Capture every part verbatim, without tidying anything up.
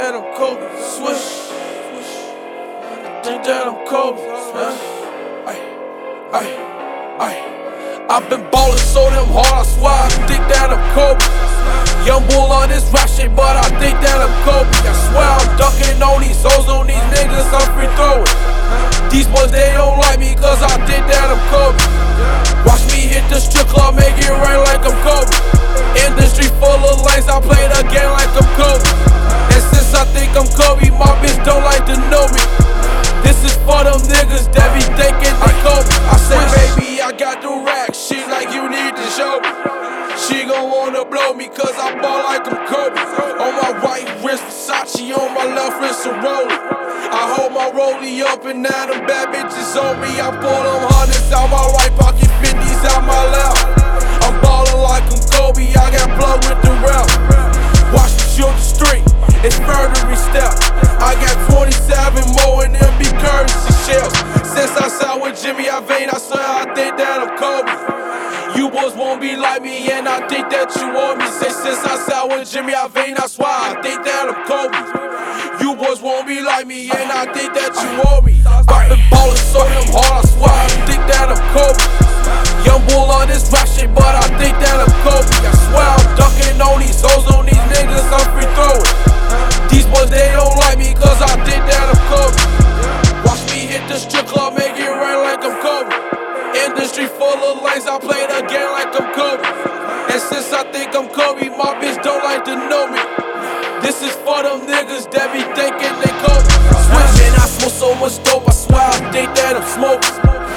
that I'm Kobe. Swish. I think that I'm Kobe. Ay, ay, ay. I've been ballin' so damn hard, I swear I think that I'm Kobe. Young bull on this rap shit, but I think that I'm Kobe. I swear I'm ducking on these hoes, on these niggas, I'm free throwing. These boys, they don't like me, cause I think that I'm Kobe. Watch me hit the strip club, make it rain like I'm Kobe. Industry full of lanes, I play the game like I'm Kobe. And since I think I'm Kobe, my bitch don't like to know me. This is for them niggas that be thinking they Kobe. I say, baby, I got the rack, she like you need to show me. She gon' wanna blow me cause I ball like I'm Kobe. On my right wrist Versace, on my left wrist a Rollie. I hold my rollie up and now them bad bitches on me. I pull them hundreds out my right pocket, fifties out my left. I'm ballin' like I'm Kobe, I got blood with the rep. Watch me shoot the street, it's murdery step. I got twenty-seven more and them be currency shells. Since I signed with Jimmy Iovine, I swear I think that I'm Kobe. You boys won't be like me and I think that you want me. Say since I signed with Jimmy Iovine, I swear I think that I'm Kobe. You boys won't be like me and I think that you want me. I've been ballin' so damn hard, I swear I think that I'm Kobe. Young bull on this rap shit, but I think that I'm Kobe. I swear I'm ducking on these hoes, on these niggas, I'm free throwing. These boys, they don't like me cause I think that I'm Kobe. Watch me hit the strip club, make it rain like I'm Kobe. Industry full of lanes, I play the game like I'm Kobe. And since I think I'm Kobe, my bitch don't like to know me. This is for them niggas that be thinking they Kobe. Man, I smoke so much dope, I swear I think that I'm smoking.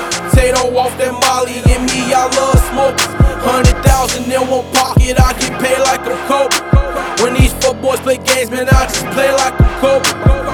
Tato off that Molly, and me, I love smoking. Hundred thousand in one pocket, I get paid like I'm Kobe. When these fuck boys play games, man, I just play like I'm Kobe.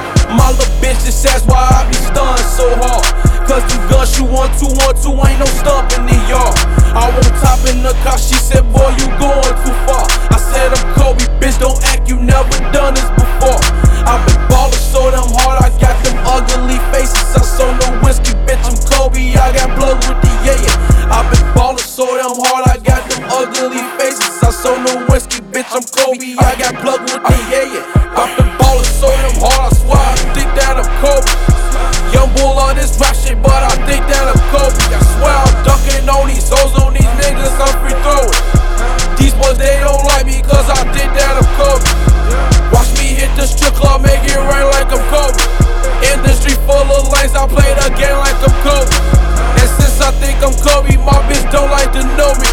My little bitch just asks why I be stunned so hard. Cause them guns shoot one, two, one, two, ain't no stump in the yard. I won't top in the car, she said, boy, you going too far. I said, I'm Kobe, bitch, don't act, you never done this before. I've been ballin' so damn hard, I got them ugly faces. I sold no whiskey, bitch, I'm Kobe, I got blood with the yeah. I've been ballin' so damn hard, I got them ugly faces. I sold no whiskey, bitch, I'm Kobe, I got blood with the yeah. I've been ballin' so damn hard, I swear I think that I'm Kobe. Young bull on this rap shit, but I think that I'm Kobe. I swear I'm ducking on these hoes, on these niggas, I'm free throwing. These boys, they don't like me cause I think that I'm Kobe. Watch me hit the strip club, make it rain like I'm Kobe. Industry full of lanes, I play the game like I'm Kobe. And since I think I'm Kobe, my bitch don't like to know me.